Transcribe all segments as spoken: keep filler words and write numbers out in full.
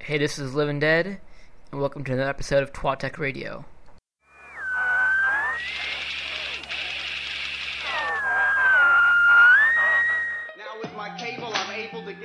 Hey, this is Living Dead, and welcome to another episode of Twat Tech Radio. Now with my cable, I'm able to get...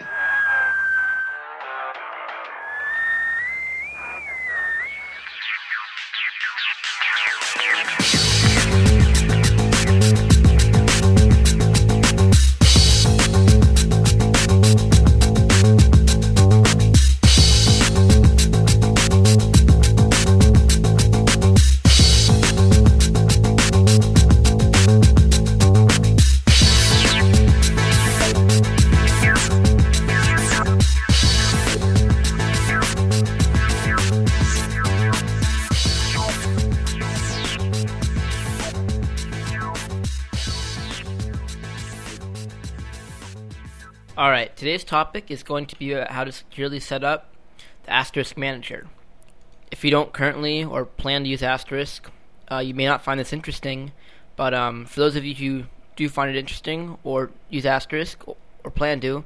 Alright, today's topic is going to be about how to securely set up the Asterisk Manager. If you don't currently or plan to use Asterisk, uh, you may not find this interesting, but um, for those of you who do find it interesting or use Asterisk or plan to,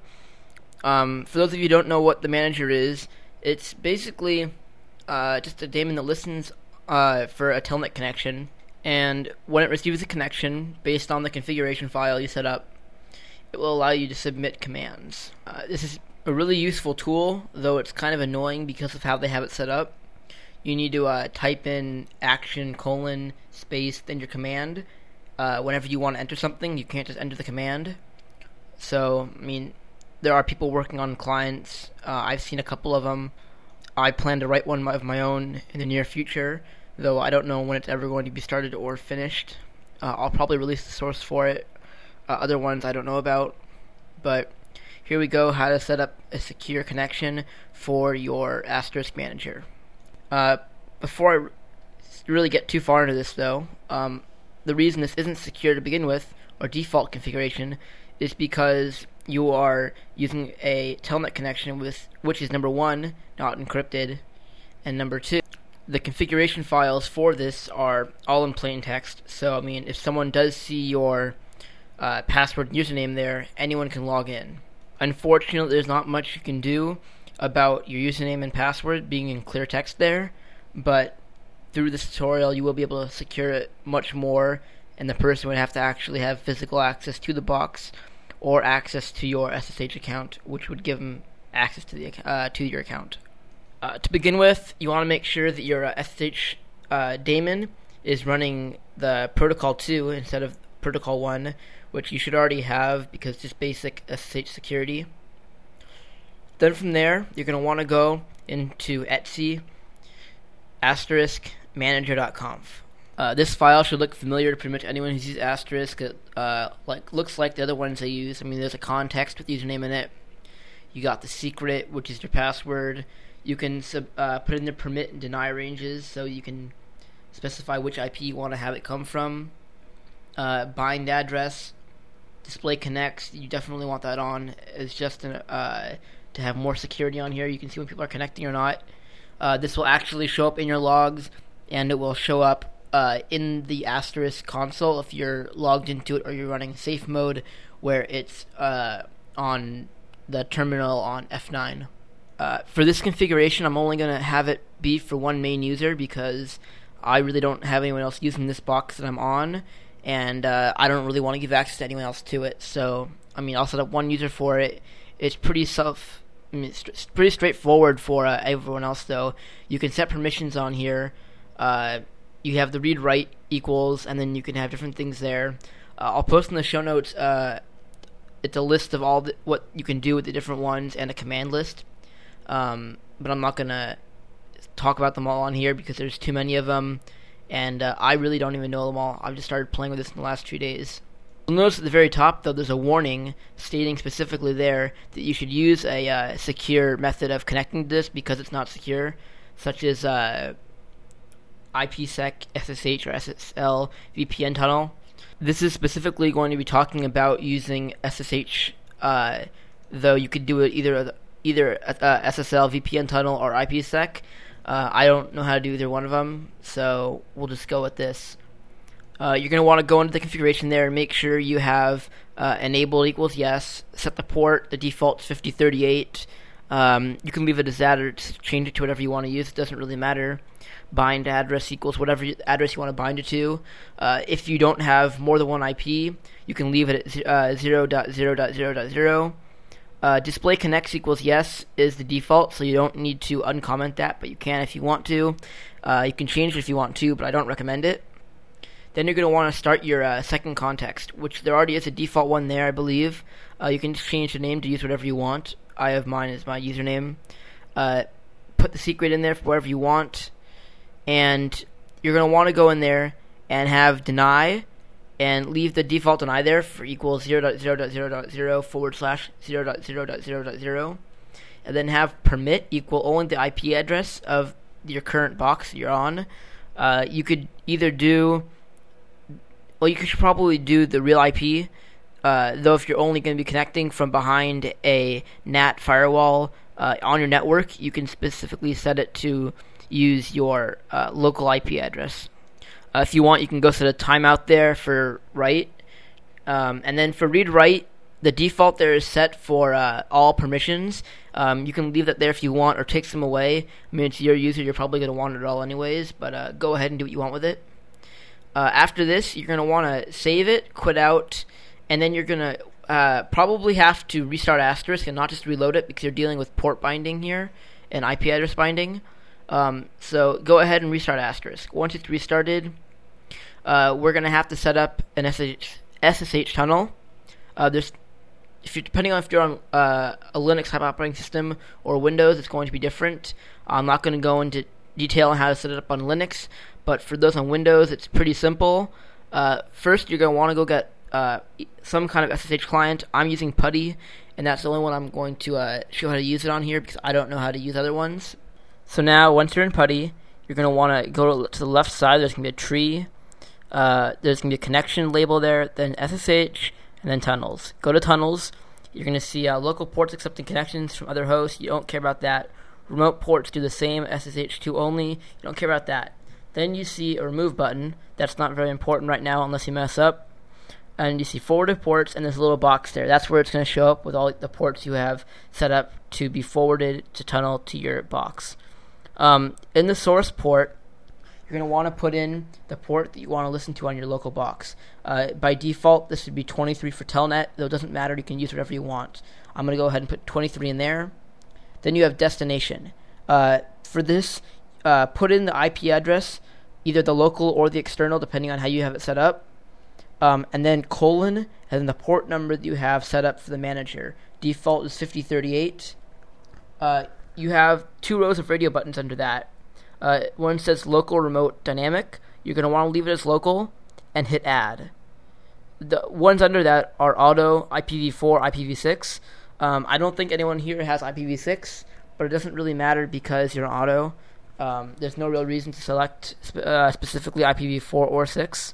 um, for those of you who don't know what the manager is, it's basically uh, just a daemon that listens uh, for a telnet connection, and when it receives a connection based on the configuration file you set up, it will allow you to submit commands. Uh, this is a really useful tool, though it's kind of annoying because of how they have it set up. You need to uh, type in action colon space then your command. Uh, whenever you want to enter something, you can't just enter the command. So, I mean, there are people working on clients. Uh, I've seen a couple of them. I plan to write one of my own in the near future, though I don't know when it's ever going to be started or finished. Uh, I'll probably release the source for it. Uh, other ones I don't know about, but here we go, how to set up a secure connection for your Asterisk Manager. Uh, before I r- really get too far into this though, um, the reason this isn't secure to begin with, or default configuration, is because you are using a telnet connection with which is number one, not encrypted, and number two, the configuration files for this are all in plain text, so I mean if someone does see your Uh, password and username there, anyone can log in. Unfortunately, there's not much you can do about your username and password being in clear text there, but through this tutorial you will be able to secure it much more, and the person would have to actually have physical access to the box or access to your S S H account, which would give them access to the uh, to your account. Uh, to begin with, you want to make sure that your uh, S S H uh, daemon is running the protocol two instead of protocol one, which you should already have because it's just basic S S H security. Then from there, you're going to want to go into etc asterisk manager dot conf. Uh, this file should look familiar to pretty much anyone who uses Asterisk. It uh, like looks like the other ones they use. I mean, there's a context with username in it. You got the secret, which is your password. You can sub, uh, put in the permit and deny ranges, so you can specify which I P you want to have it come from. Uh, bind address, display connects, you definitely want that on. It's just an, uh, to have more security on here. You can see when people are connecting or not. Uh, this will actually show up in your logs, and it will show up uh, in the Asterisk console if you're logged into it or you're running safe mode where it's uh, on the terminal on F nine. Uh, for this configuration, I'm only going to have it be for one main user because I really don't have anyone else using this box that I'm on, and uh, I don't really want to give access to anyone else to it. So, I mean, I'll set up one user for it. It's pretty self, I mean, it's st- pretty straightforward for uh, everyone else, though. You can set permissions on here. Uh, you have the read-write equals, and then you can have different things there. Uh, I'll post in the show notes. Uh, it's a list of all the, what you can do with the different ones and a command list. Um, but I'm not gonna talk about them all on here because there's too many of them. And uh, I really don't even know them all. I've just started playing with this in the last two days. You'll notice at the very top, though, there's a warning stating specifically there that you should use a uh, secure method of connecting to this because it's not secure, such as uh, IPsec, S S H, or S S L V P N tunnel. This is specifically going to be talking about using S S H, uh, though you could do it either either uh, S S L V P N tunnel or IPsec. Uh, I don't know how to do either one of them, so we'll just go with this. Uh, you're going to want to go into the configuration there and make sure you have uh, enabled equals yes, set the port, the default's fifty thirty-eight, Um, you can leave it as that or change it to whatever you want to use. It doesn't really matter. Bind address equals whatever address you want to bind it to. Uh, if you don't have more than one I P, you can leave it at uh, zero dot zero dot zero dot zero. Uh, display connects equals yes is the default, so you don't need to uncomment that, but you can if you want to. Uh, you can change it if you want to, but I don't recommend it. Then you're going to want to start your uh, second context, which there already is a default one there, I believe. Uh, you can just change the name to use whatever you want. I have mine as my username. Uh, put the secret in there for whatever you want, and you're going to want to go in there and have deny and leave the default deny there for equals zero dot zero dot zero dot zero forward slash zero dot zero dot zero dot zero, and then have permit equal only the I P address of your current box you're on. Uh, you could either do, well, you should probably do the real I P, uh, though if you're only going to be connecting from behind a N A T firewall uh, on your network, you can specifically set it to use your uh, local I P address. Uh, if you want, you can go set a timeout there for write. Um, and then for read-write, the default there is set for uh, all permissions. Um, you can leave that there if you want or take some away. I mean, it's your user. You're probably going to want it all anyways, but uh, go ahead and do what you want with it. Uh, after this, you're going to want to save it, quit out, and then you're going to uh, probably have to restart Asterisk and not just reload it because you're dealing with port binding here and I P address binding. Um, so go ahead and restart Asterisk. Once it's restarted, uh, we're going to have to set up an S S H tunnel. Uh, there's, if you're, depending on if you're on uh, a Linux type operating system or Windows, it's going to be different. I'm not going to go into detail on how to set it up on Linux, but for those on Windows, it's pretty simple. Uh, first, you're going to want to go get uh, some kind of S S H client. I'm using PuTTY, and that's the only one I'm going to uh, show how to use it on here because I don't know how to use other ones. So now, once you're in PuTTY, you're going to want to go to the left side. There's going to be a tree. Uh, there's going to be a connection label there, then S S H, and then tunnels. Go to tunnels. You're going to see uh, local ports accepting connections from other hosts. You don't care about that. Remote ports do the same, S S H two only. You don't care about that. Then you see a remove button. That's not very important right now unless you mess up. And you see forwarded ports, and there's a little box there. That's where it's going to show up with all the ports you have set up to be forwarded to tunnel to your box. Um, in the source port, you're going to want to put in the port that you want to listen to on your local box. Uh, by default, this would be twenty-three for Telnet, though it doesn't matter. You can use whatever you want. I'm going to go ahead and put twenty-three in there. Then you have destination. Uh, for this, uh, put in the I P address, either the local or the external, depending on how you have it set up. Um, and then colon, and then the port number that you have set up for the manager. Default is fifty thirty-eight. Uh, you have two rows of radio buttons under that. Uh, one says local, remote, dynamic. You're going to want to leave it as local and hit add. The ones under that are auto, I P v four, I P v six. Um, I don't think anyone here has I P v six, but it doesn't really matter because you're auto. Um, there's no real reason to select sp- uh, specifically I P v four or six.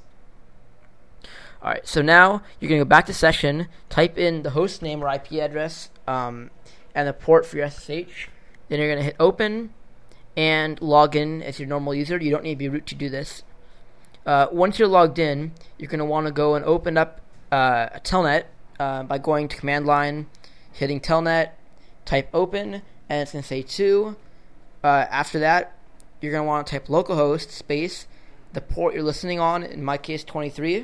Alright, so now you're going to go back to session, type in the host name or I P address, um, and the port for your S S H. Then you're going to hit open and log in as your normal user. You don't need to be root to do this. Uh, once you're logged in, you're going to want to go and open up uh, a telnet uh, by going to command line, hitting telnet, type open, and it's going to say two. Uh, after that, you're going to want to type localhost space, the port you're listening on, in my case twenty-three,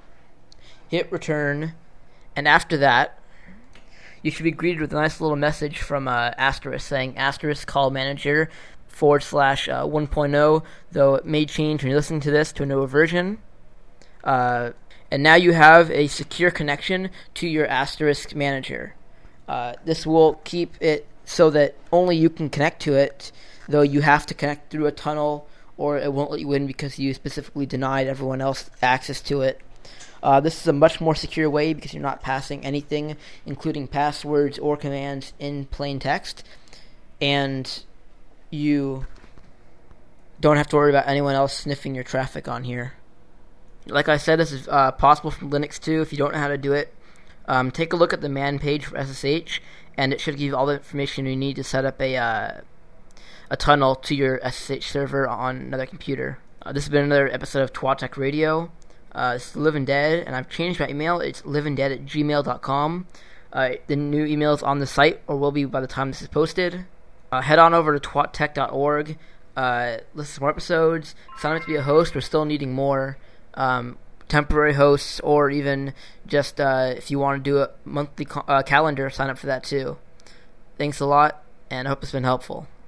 hit return, and after that, you should be greeted with a nice little message from uh, Asterisk saying Asterisk call manager forward slash uh, one point oh, though it may change when you're listening to this to a newer version. Uh, and now you have a secure connection to your Asterisk manager. Uh, this will keep it so that only you can connect to it, though you have to connect through a tunnel or it won't let you in because you specifically denied everyone else access to it. Uh, this is a much more secure way because you're not passing anything, including passwords or commands, in plain text. And you don't have to worry about anyone else sniffing your traffic on here. Like I said, this is uh, possible from Linux too if you don't know how to do it. Um, take a look at the man page for S S H, and it should give you all the information you need to set up a uh, a tunnel to your S S H server on another computer. Uh, this has been another episode of Twat Tech Radio. Uh, this is Living Dead, and I've changed my email. It's livingdead at gmail dot com. Uh, the new emails on the site, or will be by the time this is posted. Uh, head on over to twat tech dot org. Uh, listen to more episodes. Sign up to be a host. We're still needing more um, temporary hosts, or even just uh, if you want to do a monthly co- uh, calendar, sign up for that too. Thanks a lot, and I hope it's been helpful.